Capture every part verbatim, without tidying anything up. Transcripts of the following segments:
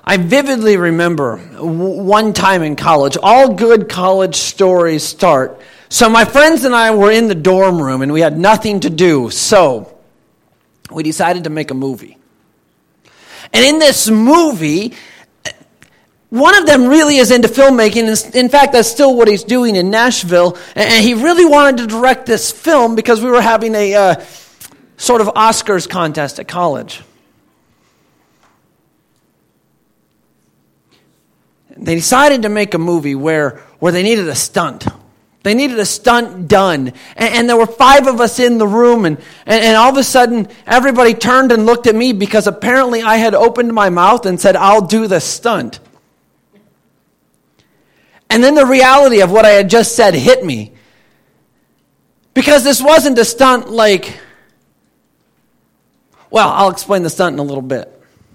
I vividly remember one time in college. All good college stories start. So my friends and I were in the dorm room and we had nothing to do. So we decided to make a movie. And in this movie, one of them really is into filmmaking. In fact, that's still what he's doing in Nashville. And he really wanted to direct this film because we were having a uh, sort of Oscars contest at college. They decided to make a movie where, where they needed a stunt. They needed a stunt done. And, and there were five of us in the room, and, and, and all of a sudden, everybody turned and looked at me because apparently I had opened my mouth and said, "I'll do the stunt." And then the reality of what I had just said hit me. Because this wasn't a stunt like, well, I'll explain the stunt in a little bit.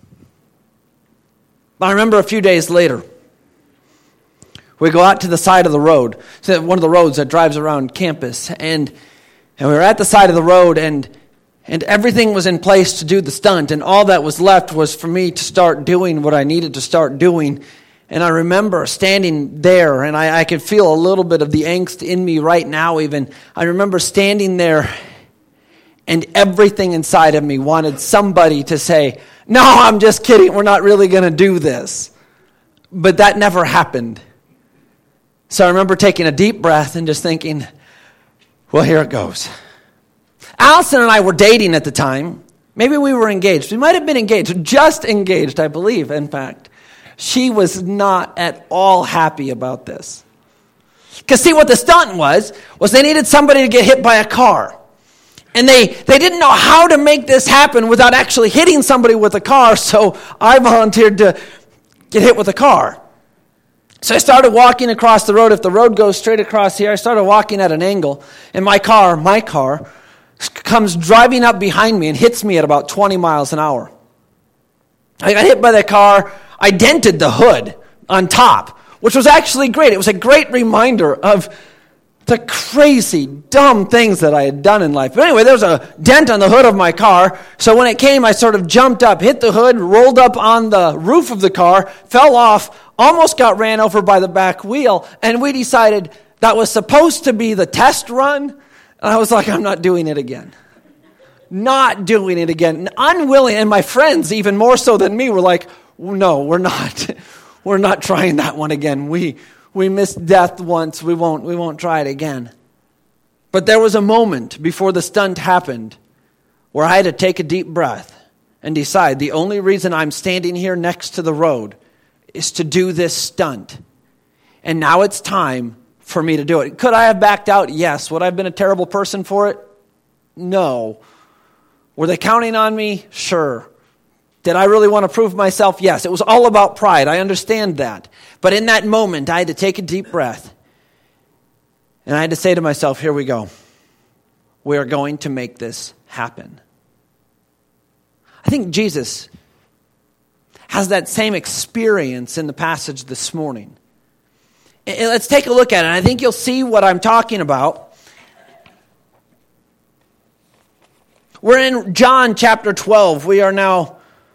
But I remember a few days later, we go out to the side of the road, so one of the roads that drives around campus, and and we were at the side of the road, and and everything was in place to do the stunt, and all that was left was for me to start doing what I needed to start doing. And I remember standing there, and I, I could feel a little bit of the angst in me right now even. I remember standing there, and everything inside of me wanted somebody to say, "No, I'm just kidding, we're not really going to do this." But that never happened. So I remember taking a deep breath and just thinking, well, here it goes. Allison and I were dating at the time. Maybe we were engaged. We might have been engaged, just engaged, I believe, in fact. She was not at all happy about this. Because see, what the stunt was, was they needed somebody to get hit by a car. And they, they didn't know how to make this happen without actually hitting somebody with a car, so I volunteered to get hit with a car. So I started walking across the road. If the road goes straight across here, I started walking at an angle. And my car, my car, comes driving up behind me and hits me at about twenty miles an hour. I got hit by the car. I dented the hood on top, which was actually great. It was a great reminder of the crazy, dumb things that I had done in life. But anyway, there was a dent on the hood of my car. So when it came, I sort of jumped up, hit the hood, rolled up on the roof of the car, fell off, almost got ran over by the back wheel, and we decided that was supposed to be the test run. And I was like, I'm not doing it again. Not doing it again. Unwilling, and my friends, even more so than me, were like, no, we're not. We're not trying that one again. We we missed death once. We won't, we won't try it again. But there was a moment before the stunt happened where I had to take a deep breath and decide the only reason I'm standing here next to the road is to do this stunt. And now it's time for me to do it. Could I have backed out? Yes. Would I have been a terrible person for it? No. Were they counting on me? Sure. Did I really want to prove myself? Yes. It was all about pride. I understand that. But in that moment, I had to take a deep breath. And I had to say to myself, here we go. We are going to make this happen. I think Jesus has that same experience in the passage this morning. Let's take a look at it. I think you'll see what I'm talking about. We're in John chapter twelve. We are now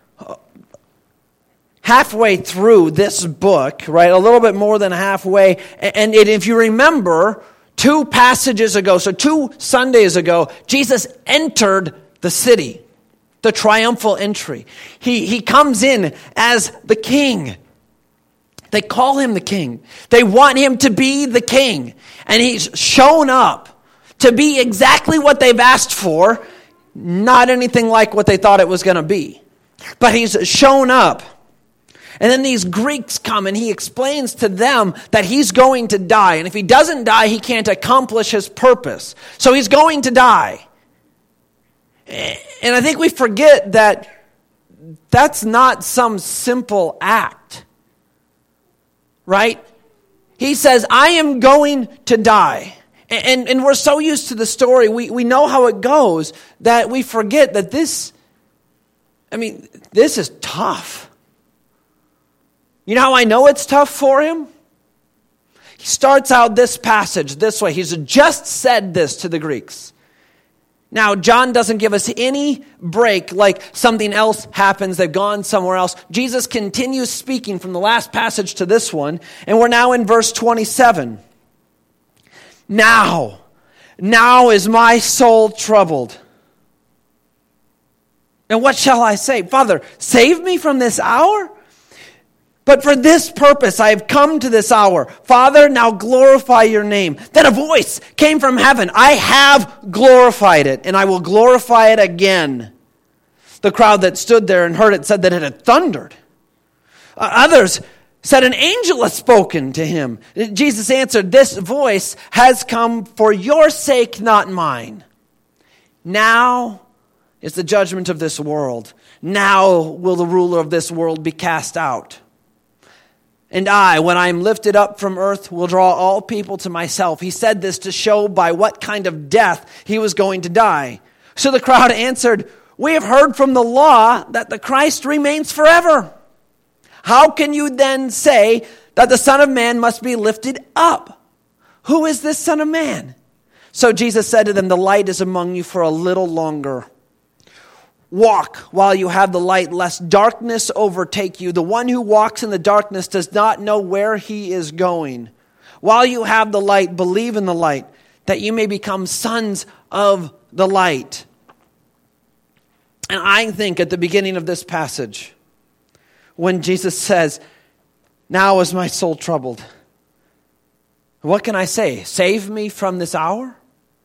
halfway through this book, right? A little bit more than halfway. And if you remember, two passages ago, so two Sundays ago, Jesus entered the city. The triumphal entry. He, he comes in as the king. They call him the king. They want him to be the king. And he's shown up to be exactly what they've asked for, not anything like what they thought it was going to be. But he's shown up. And then these Greeks come and he explains to them that he's going to die. And if he doesn't die, he can't accomplish his purpose. So he's going to die. And I think we forget that that's not some simple act, right? He says, I am going to die. And, and we're so used to the story, we, we know how it goes, that we forget that this, I mean, this is tough. You know how I know it's tough for him? He starts out this passage this way. He's just said this to the Greeks. Now, John doesn't give us any break like something else happens. They've gone somewhere else. Jesus continues speaking from the last passage to this one, and we're now in verse twenty-seven. Now, now is my soul troubled. And what shall I say? Father, save me from this hour? But for this purpose I have come to this hour. Father, now glorify your name. Then a voice came from heaven. I have glorified it, and I will glorify it again. The crowd that stood there and heard it said that it had thundered. Uh, others said an angel has spoken to him. Jesus answered, this voice has come for your sake, not mine. Now is the judgment of this world. Now will the ruler of this world be cast out. And I, when I am lifted up from earth, will draw all people to myself. He said this to show by what kind of death he was going to die. So the crowd answered, we have heard from the law that the Christ remains forever. How can you then say that the Son of Man must be lifted up? Who is this Son of Man? So Jesus said to them, the light is among you for a little longer. Walk while you have the light, lest darkness overtake you. The one who walks in the darkness does not know where he is going. While you have the light, believe in the light, that you may become sons of the light. And I think at the beginning of this passage, when Jesus says, now is my soul troubled. What can I say? Save me from this hour?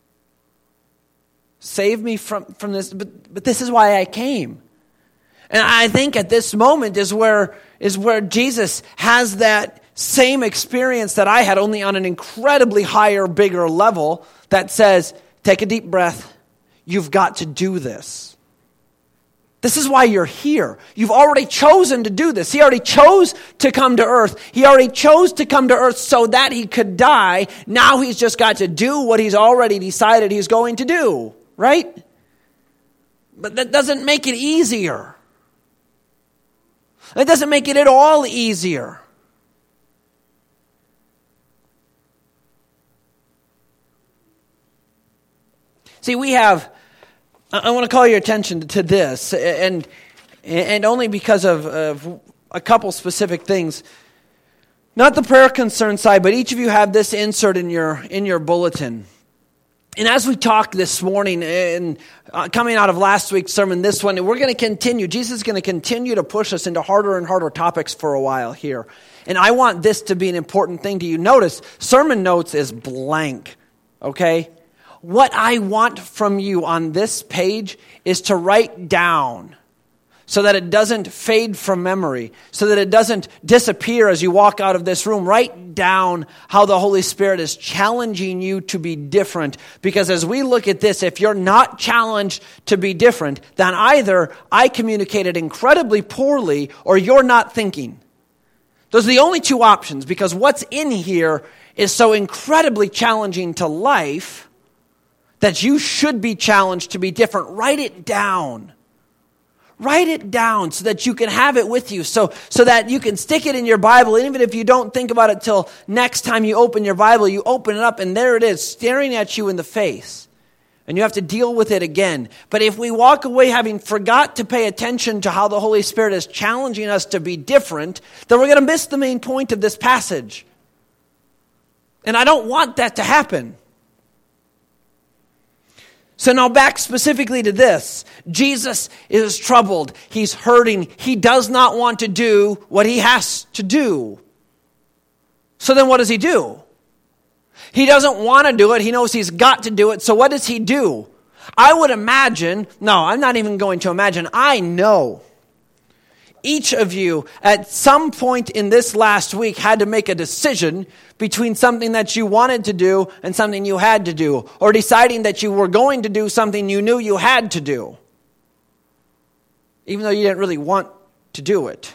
Save me from, from this, but, but this is why I came. And I think at this moment is where, is where Jesus has that same experience that I had, only on an incredibly higher, bigger level, that says, take a deep breath. You've got to do this. This is why you're here. You've already chosen to do this. He already chose to come to earth. He already chose to come to earth so that he could die. Now he's just got to do what he's already decided he's going to do. Right? But that doesn't make it easier. It doesn't make it at all easier. See, we have, I want to call your attention to this, and and only because of, of a couple specific things. Not the prayer concern side, but each of you have this insert in your in your bulletin. And as we talk this morning, and uh, coming out of last week's sermon, this one, we're going to continue. Jesus is going to continue to push us into harder and harder topics for a while here. And I want this to be an important thing to you. Notice, sermon notes is blank, okay? What I want from you on this page is to write down, so that it doesn't fade from memory, so that it doesn't disappear as you walk out of this room. Write down how the Holy Spirit is challenging you to be different. Because as we look at this, if you're not challenged to be different, then either I communicated incredibly poorly or you're not thinking. Those are the only two options, because what's in here is so incredibly challenging to life that you should be challenged to be different. Write it down. Write it down so that you can have it with you, so, so that you can stick it in your Bible. And even if you don't think about it till next time you open your Bible, you open it up and there it is, staring at you in the face. And you have to deal with it again. But if we walk away having forgot to pay attention to how the Holy Spirit is challenging us to be different, then we're going to miss the main point of this passage. And I don't want that to happen. So now back specifically to this. Jesus is troubled. He's hurting. He does not want to do what he has to do. So then what does he do? He doesn't want to do it. He knows he's got to do it. So what does he do? I would imagine, no, I'm not even going to imagine. I know each of you at some point in this last week had to make a decision between something that you wanted to do and something you had to do, or deciding that you were going to do something you knew you had to do, even though you didn't really want to do it.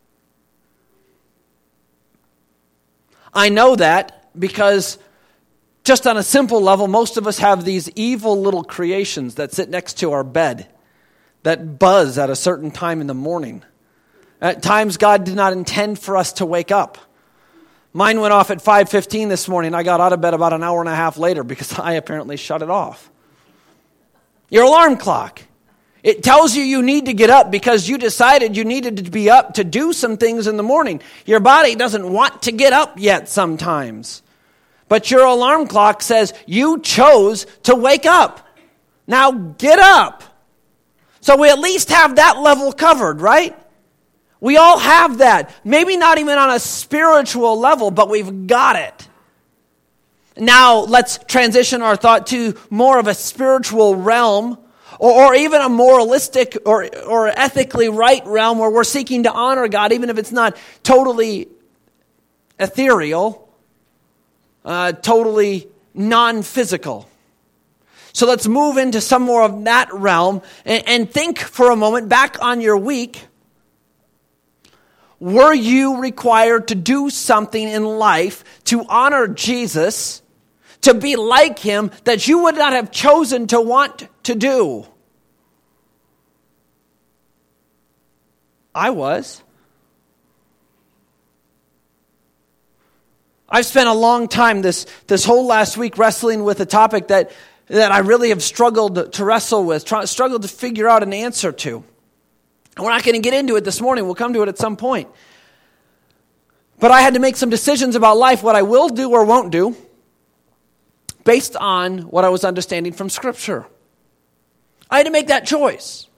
I know that because just on a simple level, most of us have these evil little creations that sit next to our bed that buzz at a certain time in the morning. At times, God did not intend for us to wake up. Mine went off at five fifteen this morning. I got out of bed about an hour and a half later because I apparently shut it off. Your alarm clock. It tells you you need to get up because you decided you needed to be up to do some things in the morning. Your body doesn't want to get up yet sometimes. But your alarm clock says you chose to wake up. Now get up. So we at least have that level covered, right? We all have that. Maybe not even on a spiritual level, but we've got it. Now let's transition our thought to more of a spiritual realm, or, or even a moralistic or, or ethically right realm where we're seeking to honor God, even if it's not totally ethereal, uh, totally non-physical. So let's move into some more of that realm and, and think for a moment back on your week. Were you required to do something in life to honor Jesus, to be like him, that you would not have chosen to want to do? I was. I've spent a long time this, this whole last week wrestling with a topic that, that I really have struggled to wrestle with, try, struggled to figure out an answer to. And we're not going to get into it this morning. We'll come to it at some point. But I had to make some decisions about life, what I will do or won't do, based on what I was understanding from Scripture. I had to make that choice.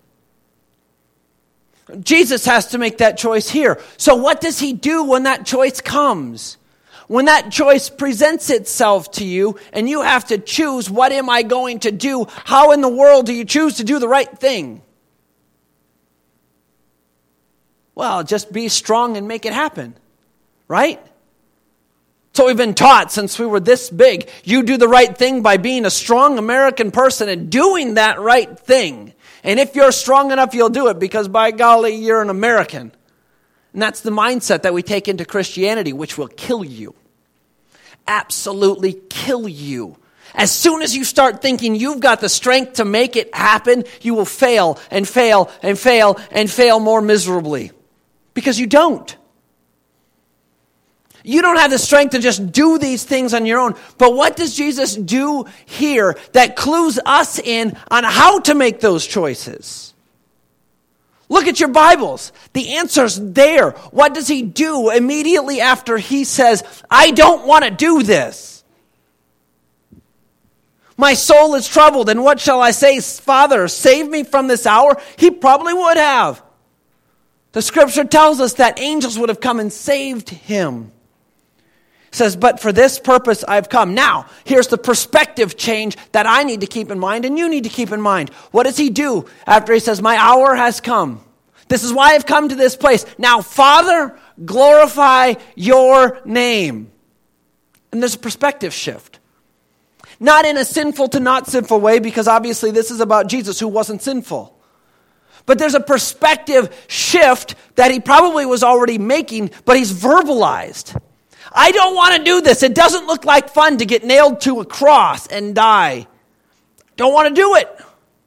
Jesus has to make that choice here. So what does he do when that choice comes? When that choice presents itself to you and you have to choose, what am I going to do? How in the world do you choose to do the right thing? Well, just be strong and make it happen, right? So we've been taught since we were this big. You do the right thing by being a strong American person and doing that right thing. And if you're strong enough, you'll do it because by golly, you're an American. And that's the mindset that we take into Christianity, which will kill you. Absolutely kill you. As soon as you start thinking you've got the strength to make it happen, you will fail and fail and fail and fail more miserably. Because you don't. You don't have the strength to just do these things on your own. But what does Jesus do here that clues us in on how to make those choices? Look at your Bibles. The answer's there. What does he do immediately after he says, I don't want to do this? My soul is troubled, and what shall I say? Father, save me from this hour? He probably would have. The Scripture tells us that angels would have come and saved him. It says, but for this purpose I've come. Now, here's the perspective change that I need to keep in mind and you need to keep in mind. What does he do after he says, my hour has come? This is why I've come to this place. Now, Father, glorify your name. And there's a perspective shift. Not in a sinful to not sinful way, because obviously this is about Jesus who wasn't sinful. But there's a perspective shift that he probably was already making, but he's verbalized. I don't want to do this. It doesn't look like fun to get nailed to a cross and die. Don't want to do it.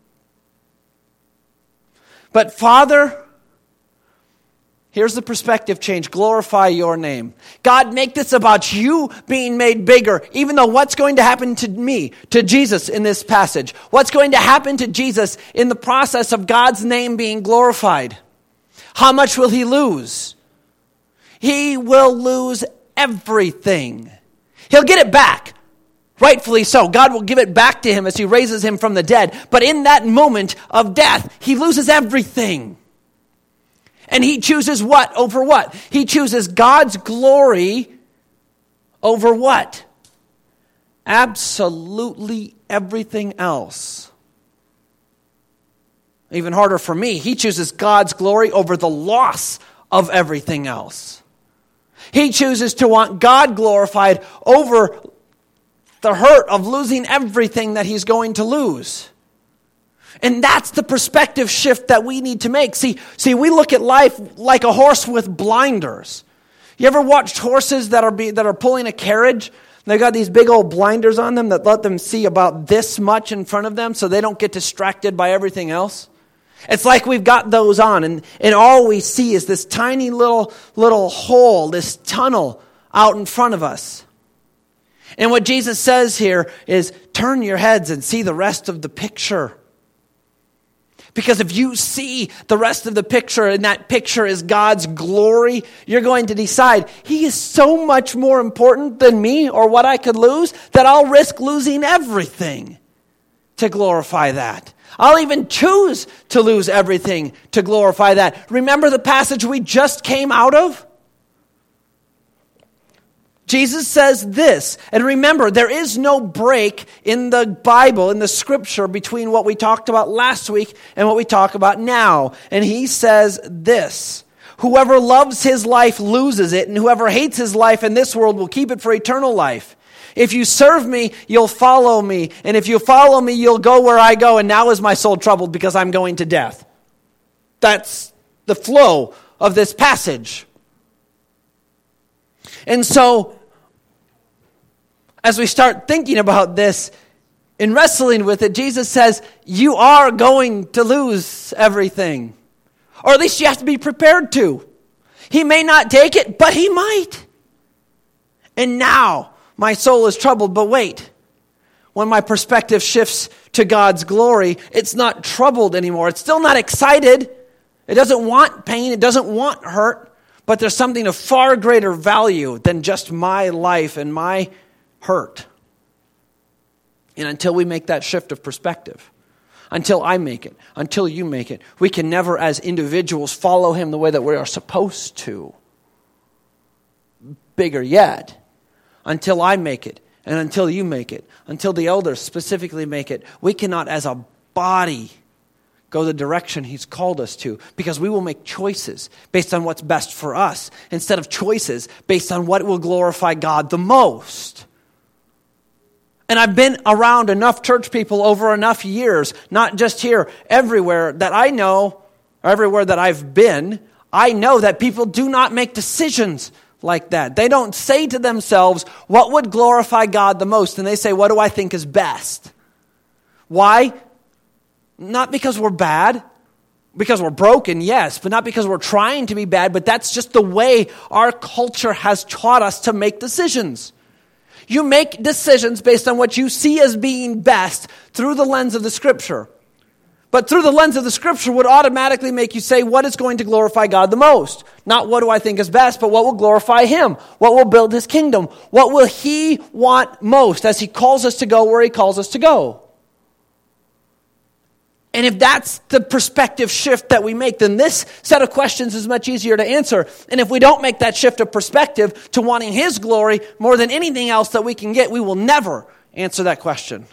But Father, here's the perspective change. Glorify your name. God, make this about you being made bigger, even though what's going to happen to me, to Jesus in this passage? What's going to happen to Jesus in the process of God's name being glorified? How much will he lose? He will lose everything. He'll get it back. Rightfully so. God will give it back to him as he raises him from the dead. But in that moment of death, he loses everything. And he chooses what over what? He chooses God's glory over what? Absolutely everything else. Even harder for me, he chooses God's glory over the loss of everything else. He chooses to want God glorified over the hurt of losing everything that he's going to lose. And that's the perspective shift that we need to make. See, see, we look at life like a horse with blinders. You ever watched horses that are be, that are pulling a carriage? They've got these big old blinders on them that let them see about this much in front of them so they don't get distracted by everything else. It's like we've got those on, and, and all we see is this tiny little, little hole, this tunnel out in front of us. And what Jesus says here is, turn your heads and see the rest of the picture. Because if you see the rest of the picture and that picture is God's glory, you're going to decide, he is so much more important than me or what I could lose that I'll risk losing everything to glorify that. I'll even choose to lose everything to glorify that. Remember the passage we just came out of? Jesus says this, and remember, there is no break in the Bible, in the scripture, between what we talked about last week and what we talk about now. And he says this, whoever loves his life loses it, and whoever hates his life in this world will keep it for eternal life. If you serve me, you'll follow me, and if you follow me, you'll go where I go, and now is my soul troubled because I'm going to death. That's the flow of this passage. And so, as we start thinking about this and wrestling with it, Jesus says, you are going to lose everything. Or at least you have to be prepared to. He may not take it, but he might. And now my soul is troubled, but wait. When my perspective shifts to God's glory, it's not troubled anymore. It's still not excited. It doesn't want pain. It doesn't want hurt. But there's something of far greater value than just my life and my hurt. And until we make that shift of perspective, until I make it, until you make it, we can never as individuals follow him the way that we are supposed to. Bigger yet, until I make it, and until you make it, until the elders specifically make it, we cannot as a body go the direction he's called us to, because we will make choices based on what's best for us instead of choices based on what will glorify God the most. And I've been around enough church people over enough years, not just here, everywhere, that I know, or everywhere that I've been, I know that people do not make decisions like that. They don't say to themselves, what would glorify God the most? And they say, what do I think is best? Why? Not because we're bad, because we're broken, yes, but not because we're trying to be bad, but that's just the way our culture has taught us to make decisions. You make decisions based on what you see as being best through the lens of the Scripture. But through the lens of the Scripture would automatically make you say, what is going to glorify God the most? Not what do I think is best, but what will glorify him? What will build his kingdom? What will he want most as he calls us to go where he calls us to go? And if that's the perspective shift that we make, then this set of questions is much easier to answer. And if we don't make that shift of perspective to wanting his glory more than anything else that we can get, we will never answer that question.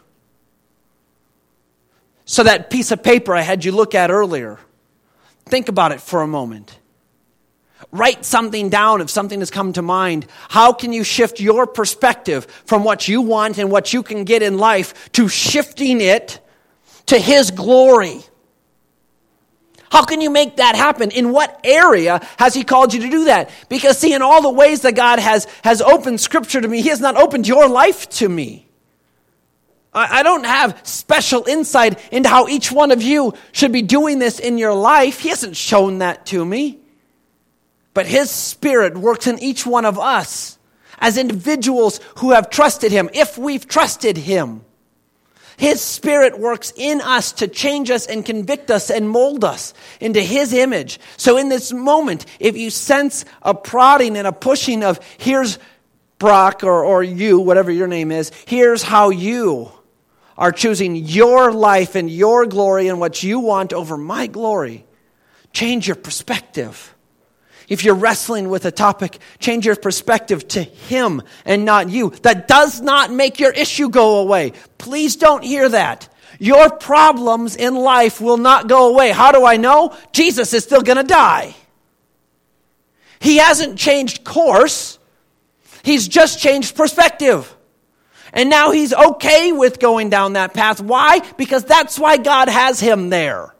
So that piece of paper I had you look at earlier, think about it for a moment. Write something down if something has come to mind. How can you shift your perspective from what you want and what you can get in life to shifting it to his glory? How can you make that happen? In what area has he called you to do that? Because see, in all the ways that God has, has opened Scripture to me, he has not opened your life to me. I, I don't have special insight into how each one of you should be doing this in your life. He hasn't shown that to me. But his Spirit works in each one of us as individuals who have trusted him, if we've trusted him. His Spirit works in us to change us and convict us and mold us into his image. So in this moment, if you sense a prodding and a pushing of, here's Brock or, or you, whatever your name is, here's how you are choosing your life and your glory and what you want over my glory, change your perspective. If you're wrestling with a topic, change your perspective to him and not you. That does not make your issue go away. Please don't hear that. Your problems in life will not go away. How do I know? Jesus is still going to die. He hasn't changed course. He's just changed perspective. And now he's okay with going down that path. Why? Because that's why God has him there.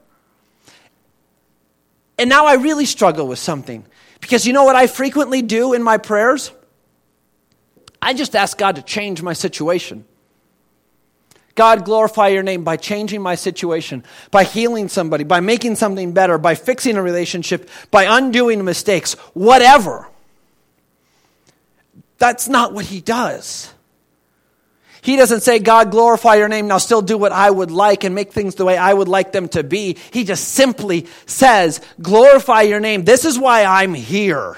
And now I really struggle with something. Because you know what I frequently do in my prayers? I just ask God to change my situation. God, glorify your name by changing my situation, by healing somebody, by making something better, by fixing a relationship, by undoing mistakes, whatever. That's not what he does. He doesn't say, God, glorify your name, now still do what I would like and make things the way I would like them to be. He just simply says, glorify your name. This is why I'm here.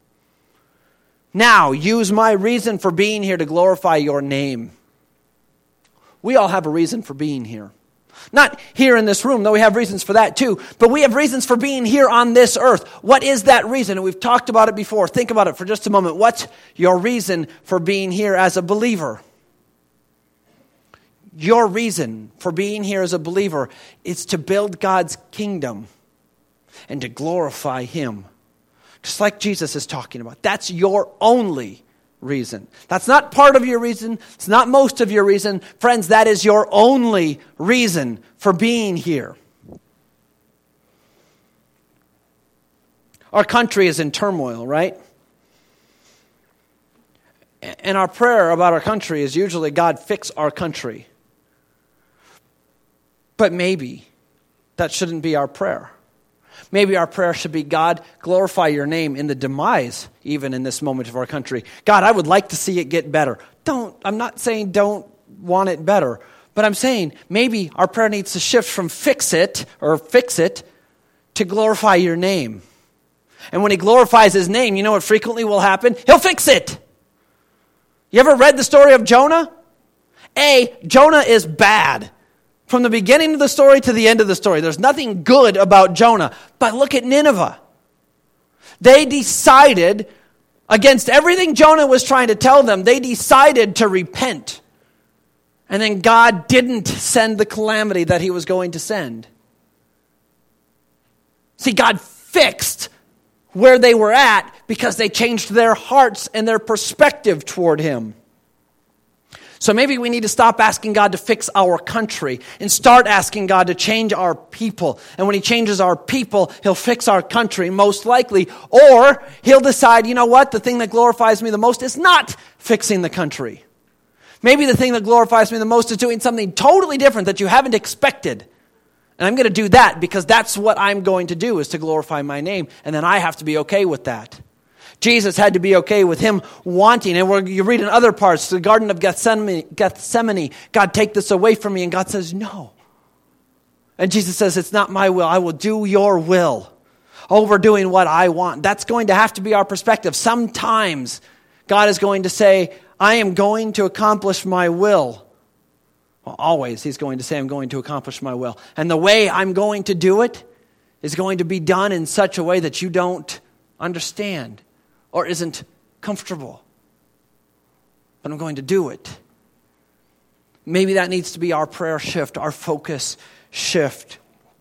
Now, use my reason for being here to glorify your name. We all have a reason for being here. Not here in this room, though we have reasons for that too, but we have reasons for being here on this earth. What is that reason? And we've talked about it before. Think about it for just a moment. What's your reason for being here as a believer? Your reason for being here as a believer is to build God's kingdom and to glorify Him. Just like Jesus is talking about. That's your only reason. That's not part of your reason. It's not most of your reason. Friends, that is your only reason for being here. Our country is in turmoil, right? And our prayer about our country is usually, God, fix our country. But maybe that shouldn't be our prayer. Maybe our prayer should be, God, glorify your name in the demise, even in this moment of our country. God, I would like to see it get better. Don't, I'm not saying don't want it better, but I'm saying maybe our prayer needs to shift from fix it or fix it to glorify your name. And when he glorifies his name, you know what frequently will happen? He'll fix it. You ever read the story of Jonah? A, Jonah is bad. From the beginning of the story to the end of the story, there's nothing good about Jonah. But look at Nineveh. They decided, against everything Jonah was trying to tell them, they decided to repent. And then God didn't send the calamity that he was going to send. See, God fixed where they were at because they changed their hearts and their perspective toward him. So maybe we need to stop asking God to fix our country and start asking God to change our people. And when he changes our people, he'll fix our country most likely. Or he'll decide, you know what, the thing that glorifies me the most is not fixing the country. Maybe the thing that glorifies me the most is doing something totally different that you haven't expected. And I'm going to do that because that's what I'm going to do, is to glorify my name. And then I have to be okay with that. Jesus had to be okay with him wanting, and where you read in other parts, the Garden of Gethsemane, Gethsemane, God, take this away from me. And God says, no. And Jesus says, it's not my will. I will do your will. Overdoing what I want. That's going to have to be our perspective. Sometimes God is going to say, I am going to accomplish my will. Well, always he's going to say, I'm going to accomplish my will. And the way I'm going to do it is going to be done in such a way that you don't understand or isn't comfortable. But I'm going to do it. Maybe that needs to be our prayer shift, our focus shift.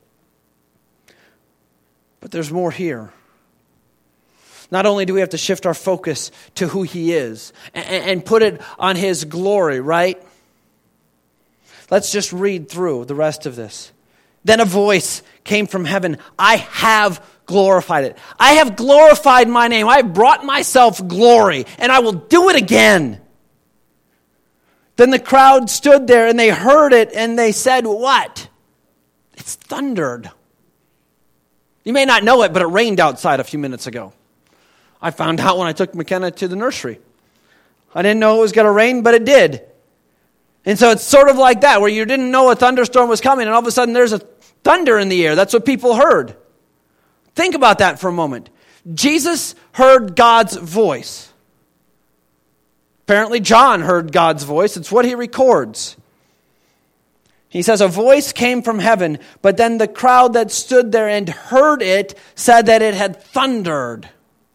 But there's more here. Not only do we have to shift our focus to who he is and, and put it on his glory, right? Let's just read through the rest of this. Then a voice came from heaven. I have glorified it. I have glorified my name. I have brought myself glory, and I will do it again. Then the crowd stood there, and they heard it, and they said, what? It's thundered. You may not know it, but it rained outside a few minutes ago. I found out when I took McKenna to the nursery. I didn't know it was going to rain, but it did. And so it's sort of like that, where you didn't know a thunderstorm was coming, and all of a sudden there's a thunder in the air. That's what people heard. Think about that for a moment. Jesus heard God's voice. Apparently John heard God's voice. It's what he records. He says, a voice came from heaven, but then the crowd that stood there and heard it said that it had thundered.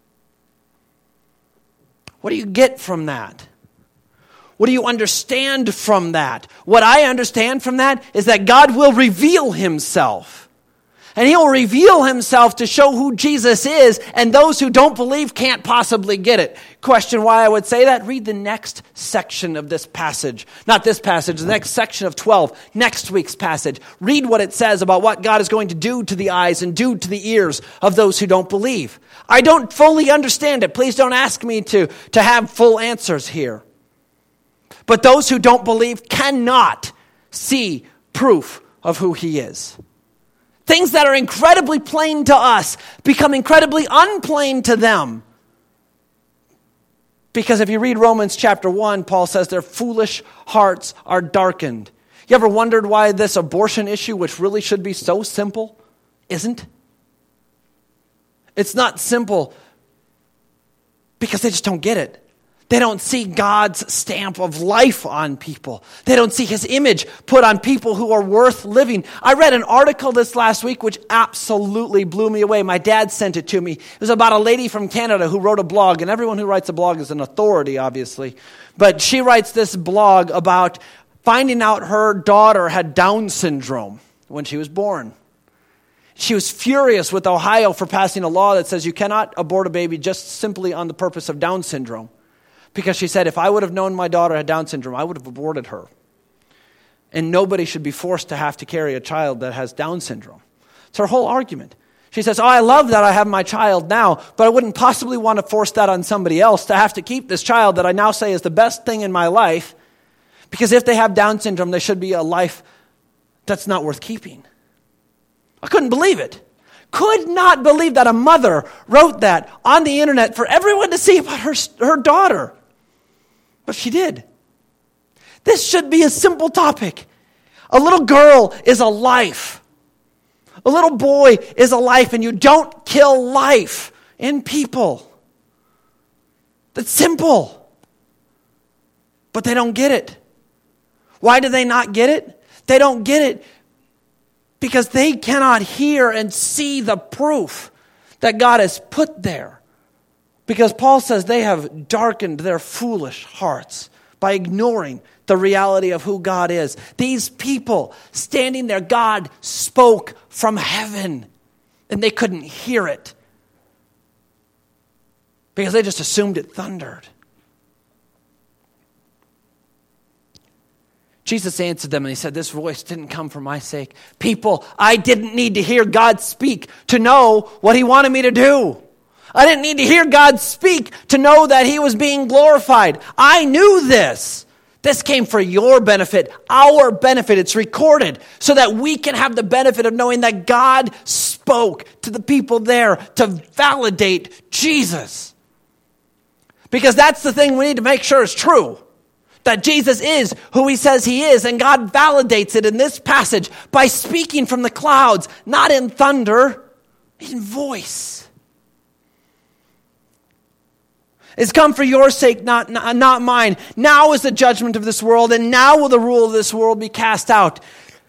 What do you get from that? What do you understand from that? What I understand from that is that God will reveal himself. And he'll reveal himself to show who Jesus is, and those who don't believe can't possibly get it. Question why I would say that? Read the next section of this passage. Not this passage, the next section of twelve, next week's passage. Read what it says about what God is going to do to the eyes and do to the ears of those who don't believe. I don't fully understand it. Please don't ask me to, to have full answers here. But those who don't believe cannot see proof of who he is. Things that are incredibly plain to us become incredibly unplain to them Because if you read Romans chapter one, Paul says their foolish hearts are darkened. You ever wondered why this abortion issue, which really should be so simple, isn't? It's not simple because they just don't get it. They don't see God's stamp of life on people. They don't see his image put on people who are worth living. I read an article this last week which absolutely blew me away. My dad sent it to me. It was about a lady from Canada who wrote a blog, and everyone who writes a blog is an authority, obviously. But she writes this blog about finding out her daughter had Down syndrome when she was born. She was furious with Ohio for passing a law that says you cannot abort a baby just simply on the purpose of Down syndrome. Because she said, if I would have known my daughter had Down syndrome, I would have aborted her. And nobody should be forced to have to carry a child that has Down syndrome. It's her whole argument. She says, oh, I love that I have my child now, but I wouldn't possibly want to force that on somebody else to have to keep this child that I now say is the best thing in my life. Because if they have Down syndrome, there should be a life that's not worth keeping. I couldn't believe it. Could not believe that a mother wrote that on the internet for everyone to see about her, her daughter. But she did. This should be a simple topic. A little girl is a life. A little boy is a life, and you don't kill life in people. That's simple. But they don't get it. Why do they not get it? They don't get it because they cannot hear and see the proof that God has put there. Because Paul says they have darkened their foolish hearts by ignoring the reality of who God is. These people standing there, God spoke from heaven, and they couldn't hear it because they just assumed it thundered. Jesus answered them and he said, this voice didn't come for my sake. People, I didn't need to hear God speak to know what he wanted me to do. I didn't need to hear God speak to know that he was being glorified. I knew this. This came for your benefit, our benefit. It's recorded so that we can have the benefit of knowing that God spoke to the people there to validate Jesus. Because that's the thing we need to make sure is true. That Jesus is who he says he is, and God validates it in this passage by speaking from the clouds, not in thunder, in voice. It's come for your sake, not, not, not mine. Now is the judgment of this world, and now will the rule of this world be cast out.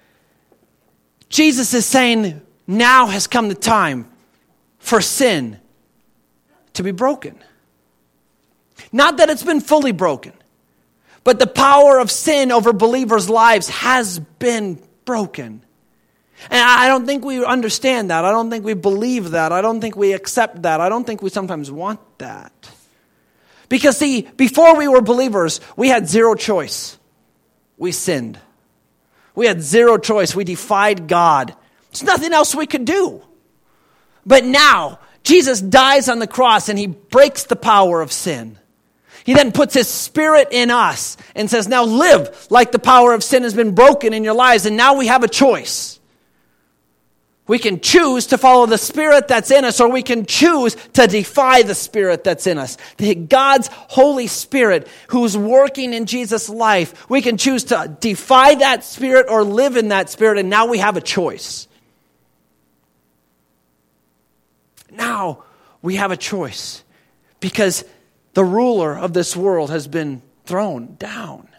Jesus is saying, now has come the time for sin to be broken. Not that it's been fully broken. But the power of sin over believers' lives has been broken. And I don't think we understand that. I don't think we believe that. I don't think we accept that. I don't think we sometimes want that. Because see, before we were believers, we had zero choice. We sinned. We had zero choice. We defied God. There's nothing else we could do. But now, Jesus dies on the cross and he breaks the power of sin. He then puts his spirit in us and says, now live like the power of sin has been broken in your lives. And now we have a choice. We can choose to follow the spirit that's in us, or we can choose to defy the spirit that's in us. The God's Holy Spirit who's working in Jesus' life. We can choose to defy that spirit or live in that spirit. And now we have a choice. Now we have a choice because the ruler of this world has been thrown down.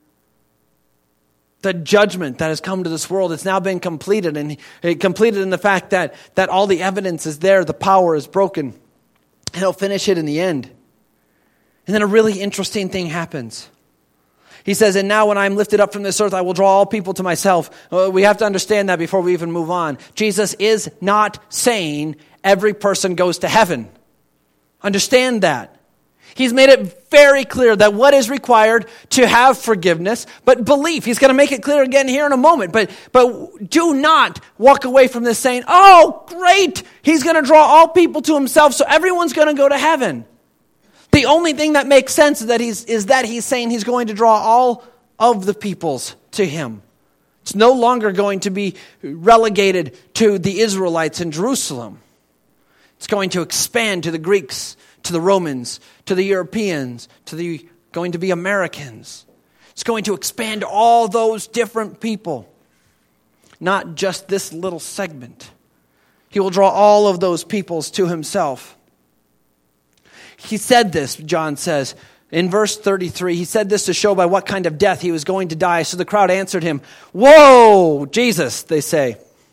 The judgment that has come to this world has now been completed, and it completed in the fact that, that all the evidence is there, the power is broken, and he'll finish it in the end. And then a really interesting thing happens. He says, and now when I am lifted up from this earth, I will draw all people to myself. Uh, we have to understand that before we even move on. Jesus is not saying every person goes to heaven. Understand that. He's made it very clear that what is required to have forgiveness, but belief. He's going to make it clear again here in a moment. But, but do not walk away from this saying, oh, great, he's going to draw all people to himself, so everyone's going to go to heaven. The only thing that makes sense is that he's, is that he's saying he's going to draw all of the peoples to him. It's no longer going to be relegated to the Israelites in Jerusalem. It's going to expand to the Greeks, to the Romans, to the Europeans, to the going to be Americans. It's going to expand all those different people, not just this little segment. He will draw all of those peoples to himself. He said this, John says, in verse thirty-three, he said this to show by what kind of death he was going to die. So the crowd answered him, "Whoa, Jesus," they say.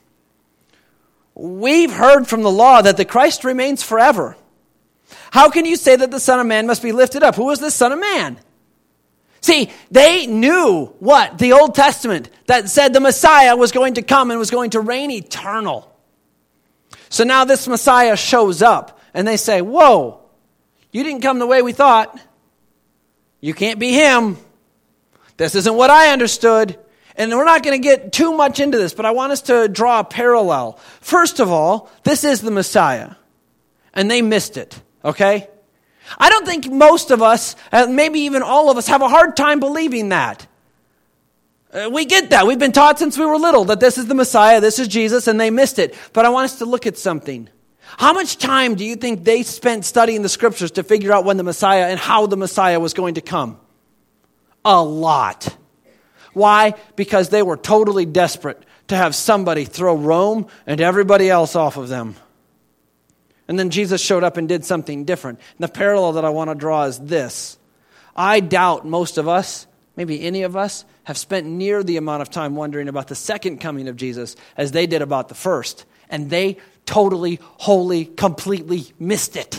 "We've heard from the law that the Christ remains forever. How can you say that the Son of Man must be lifted up? Who is this Son of Man?" See, they knew what? The Old Testament that said the Messiah was going to come and was going to reign eternal. So now this Messiah shows up and they say, "Whoa, you didn't come the way we thought. You can't be him. This isn't what I understood." And we're not going to get too much into this, but I want us to draw a parallel. First of all, this is the Messiah. And they missed it, okay? I don't think most of us, maybe even all of us, have a hard time believing that. Uh, we get that. We've been taught since we were little that this is the Messiah, this is Jesus, and they missed it. But I want us to look at something. How much time do you think they spent studying the scriptures to figure out when the Messiah and how the Messiah was going to come? A lot. Why? Because they were totally desperate to have somebody throw Rome and everybody else off of them. And then Jesus showed up and did something different. And the parallel that I want to draw is this. I doubt most of us, maybe any of us, have spent near the amount of time wondering about the second coming of Jesus as they did about the first. And they totally, wholly, completely missed it.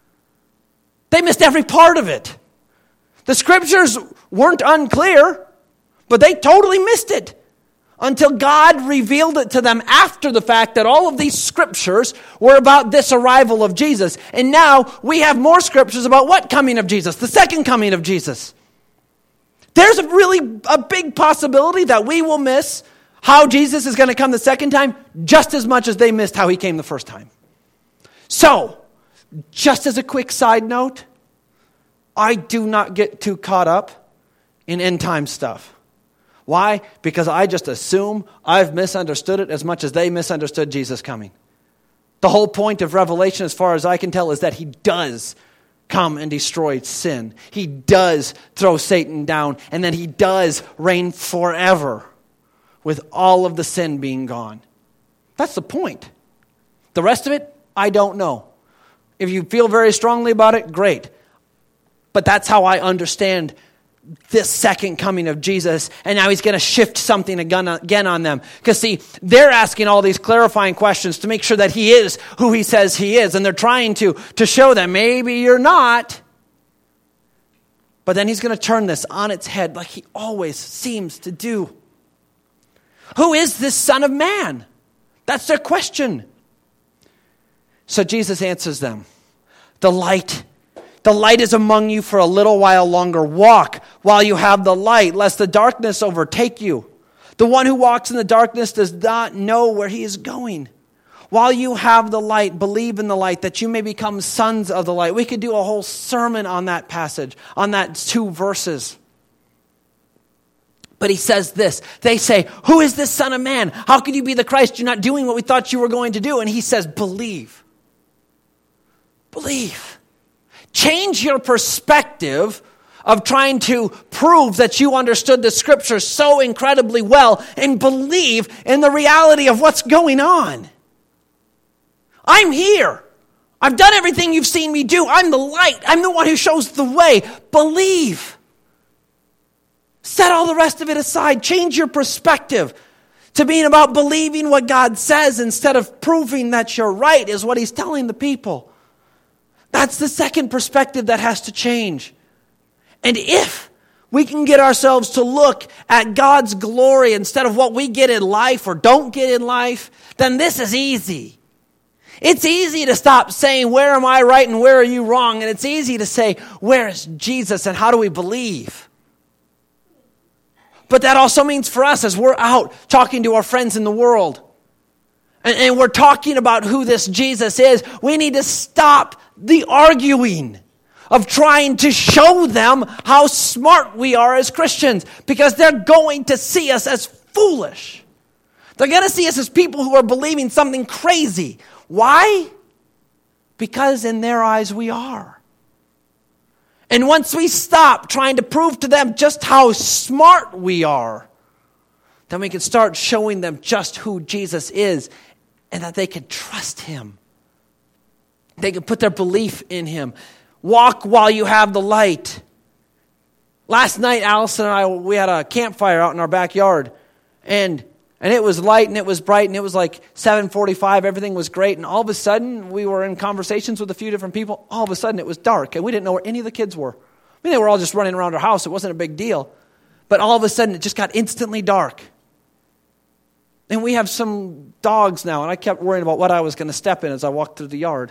They missed every part of it. The scriptures weren't unclear, but they totally missed it until God revealed it to them after the fact that all of these scriptures were about this arrival of Jesus. And now we have more scriptures about what coming of Jesus? The second coming of Jesus. There's a really a big possibility that we will miss how Jesus is going to come the second time just as much as they missed how he came the first time. So, just as a quick side note, I do not get too caught up in end time stuff. Why? Because I just assume I've misunderstood it as much as they misunderstood Jesus coming. The whole point of Revelation, as far as I can tell, is that he does come and destroy sin. He does throw Satan down, and then he does reign forever with all of the sin being gone. That's the point. The rest of it, I don't know. If you feel very strongly about it, great. But that's how I understand this second coming of Jesus, and now he's going to shift something again on them. Because see, they're asking all these clarifying questions to make sure that he is who he says he is, and they're trying to, to show them, maybe you're not. But then he's going to turn this on its head like he always seems to do. Who is this Son of Man? That's their question. So Jesus answers them. The light The light is among you for a little while longer. Walk while you have the light, lest the darkness overtake you. The one who walks in the darkness does not know where he is going. While you have the light, believe in the light, that you may become sons of the light. We could do a whole sermon on that passage, on that two verses. But he says this. They say, "Who is this Son of Man? How can you be the Christ? You're not doing what we thought you were going to do." And he says, believe. Believe. Change your perspective of trying to prove that you understood the scripture so incredibly well and believe in the reality of what's going on. I'm here. I've done everything you've seen me do. I'm the light. I'm the one who shows the way. Believe. Set all the rest of it aside. Change your perspective to being about believing what God says instead of proving that you're right, is what he's telling the people. That's the second perspective that has to change. And if we can get ourselves to look at God's glory instead of what we get in life or don't get in life, then this is easy. It's easy to stop saying, where am I right and where are you wrong? And it's easy to say, where is Jesus and how do we believe? But that also means for us, as we're out talking to our friends in the world, and, and we're talking about who this Jesus is, we need to stop the arguing of trying to show them how smart we are as Christians, because they're going to see us as foolish. They're going to see us as people who are believing something crazy. Why? Because in their eyes we are. And once we stop trying to prove to them just how smart we are, then we can start showing them just who Jesus is and that they can trust him. They can put their belief in him. Walk while you have the light. Last night, Allison and I, we had a campfire out in our backyard. And and it was light and it was bright and it was like seven forty-five. Everything was great. And all of a sudden, we were in conversations with a few different people. All of a sudden, it was dark. And we didn't know where any of the kids were. I mean, they were all just running around our house. It wasn't a big deal. But all of a sudden, it just got instantly dark. And we have some dogs now. And I kept worrying about what I was going to step in as I walked through the yard.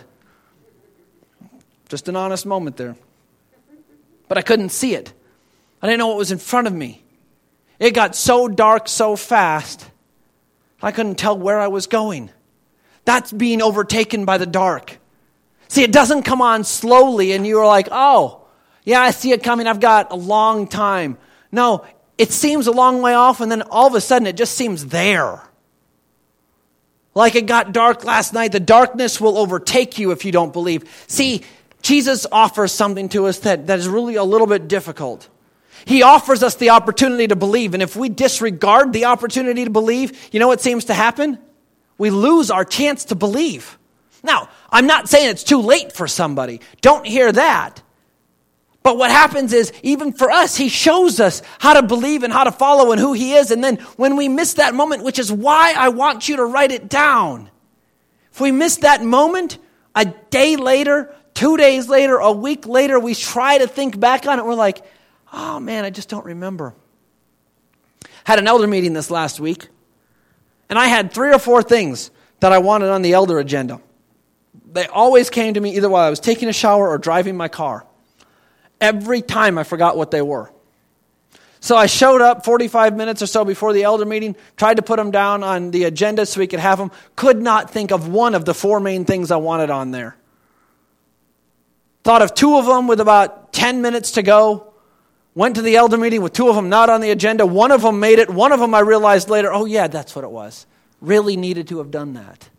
Just an honest moment there. But I couldn't see it. I didn't know what was in front of me. It got so dark so fast, I couldn't tell where I was going. That's being overtaken by the dark. See, it doesn't come on slowly and you're like, oh, yeah, I see it coming. I've got a long time. No, it seems a long way off and then all of a sudden it just seems there. Like it got dark last night. The darkness will overtake you if you don't believe. See, Jesus offers something to us that, that is really a little bit difficult. He offers us the opportunity to believe. And if we disregard the opportunity to believe, you know what seems to happen? We lose our chance to believe. Now, I'm not saying it's too late for somebody. Don't hear that. But what happens is, even for us, he shows us how to believe and how to follow and who he is. And then when we miss that moment, which is why I want you to write it down. If we miss that moment, a day later, two days later, a week later, we try to think back on it. We're like, oh man, I just don't remember. Had an elder meeting this last week, and I had three or four things that I wanted on the elder agenda. They always came to me either while I was taking a shower or driving my car. Every time I forgot what they were. So I showed up forty-five minutes or so before the elder meeting, tried to put them down on the agenda so we could have them, could not think of one of the four main things I wanted on there. Thought of two of them with about ten minutes to go. Went to the elder meeting with two of them not on the agenda. One of them made it. One of them I realized later, oh yeah, that's what it was. Really needed to have done that.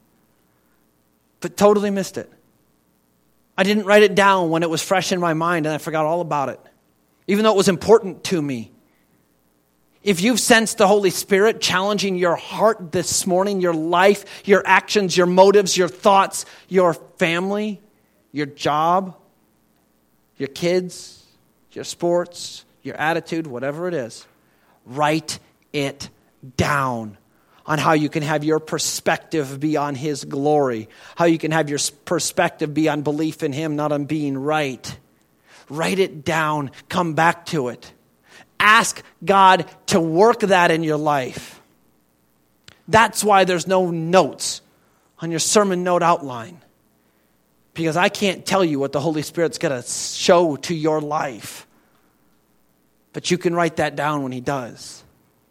But totally missed it. I didn't write it down when it was fresh in my mind and I forgot all about it. Even though it was important to me. If you've sensed the Holy Spirit challenging your heart this morning, your life, your actions, your motives, your thoughts, your family, your job, your kids, your sports, your attitude, whatever it is, write it down on how you can have your perspective be on his glory, how you can have your perspective be on belief in him, not on being right. Write it down, come back to it. Ask God to work that in your life. That's why there's no notes on your sermon note outline. Because I can't tell you what the Holy Spirit's going to show to your life. But you can write that down when he does.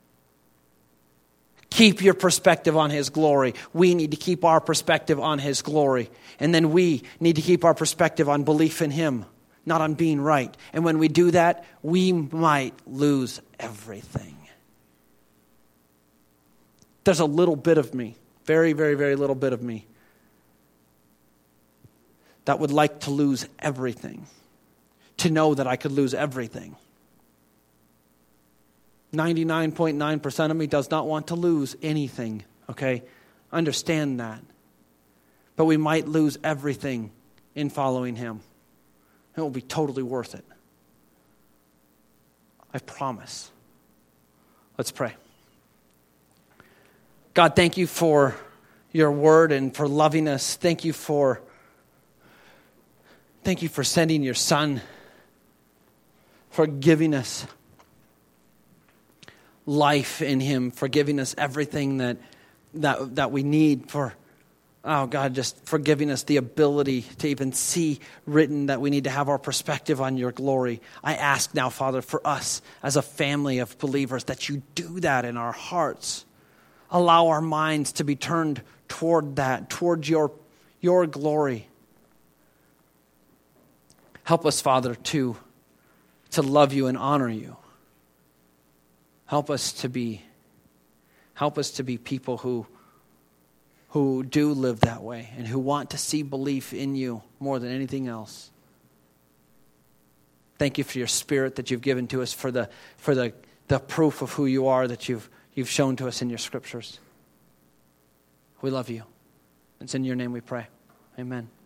Keep your perspective on his glory. We need to keep our perspective on his glory. And then we need to keep our perspective on belief in him, not on being right. And when we do that, we might lose everything. There's a little bit of me, very, very, very little bit of me, that would like to lose everything, to know that I could lose everything. ninety-nine point nine percent of me does not want to lose anything, okay? Understand that. But we might lose everything in following him. It will be totally worth it. I promise. Let's pray. God, thank you for your word and for loving us. Thank you for Thank you for sending your son, for giving us life in him, for giving us everything that that that we need, for, oh God, just for giving us the ability to even see written that we need to have our perspective on your glory. I ask now, Father, for us as a family of believers, that you do that in our hearts. Allow our minds to be turned toward that, toward your, your glory. Help us, Father, to, to love you and honor you. Help us to be, help us to be people who, who do live that way and who want to see belief in you more than anything else. Thank you for your Spirit that you've given to us, for the for the, the proof of who you are that you've you've shown to us in your scriptures. We love you. It's in your name we pray. Amen.